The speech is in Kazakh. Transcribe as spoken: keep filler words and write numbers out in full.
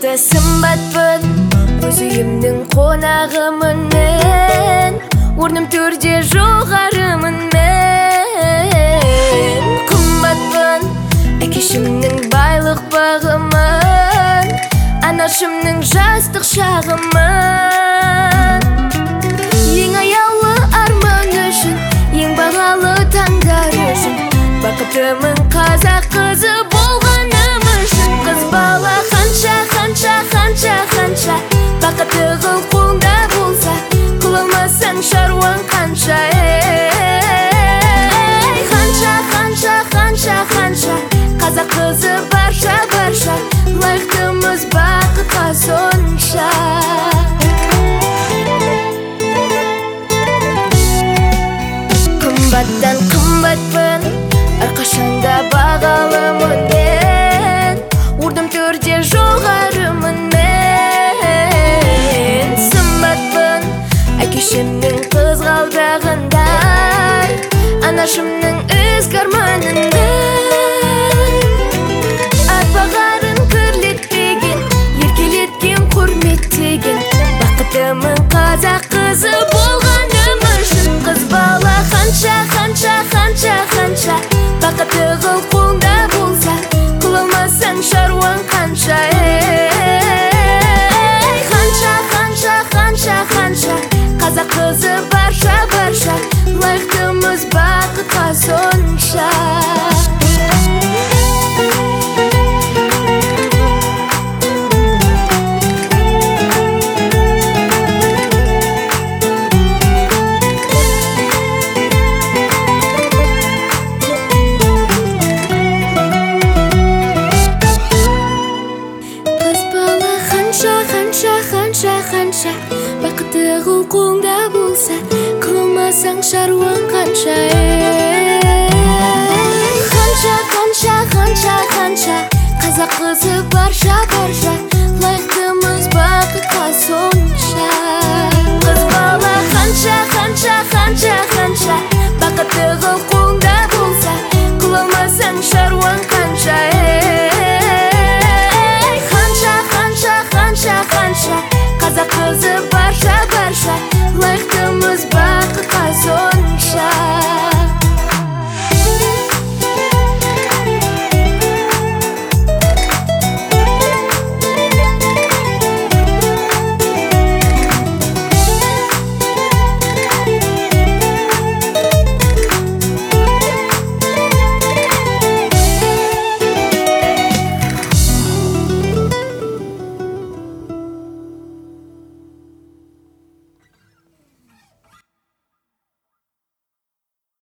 Өзіңді сымбатпын, өз үйімнің қонағымын мен, орным төрде жоғарымын мен. Қымбатпын, әкешімнің байлық бағымын, анашымның жастық шағымын. Ең аяулы арман үшін, ең бағалы таңдар үшін, бақытымын қазақ қызы болғаным үшін. Қыз бала қанша, қанша, қанша, қанша, бақыты қыл қолда болса, қылылмасаң шаруаң қанша. Ей, қанша, қанша, қанша, қанша, қазақ қызы барша, барша, лайықтымыз бақытқа сонша. Қымбаттан қымбатпын, әрқашанда бағалымын мен, орным төрде жоғарымын мен. Сымбатпын, әкешімнің қызғалдағындай, анашымның ізгі арманындай. Ат бағарын кірлетпеген, еркелеткен құрметтеген, бақытымын қазақ қызы болғаным үшін. Қыз бала қанша, қанша, қанша, қанша, бақыты қыл қолда болса, қылылмасаң шаруаң қанша. Ей, қанша, қанша, қанша, қанша, қазақ қызы барша, барша, лайықтымыз бақытқа сонша. Қанша, бақыты қыл қолда болса, қылмасаң шаруаң қанша. Қанша, қанша, қанша, қанша, қазақ қызы барша, барша, лайықтымыз бақытқа сонша. Қыз бала қанша, қанша, қанша, қанша,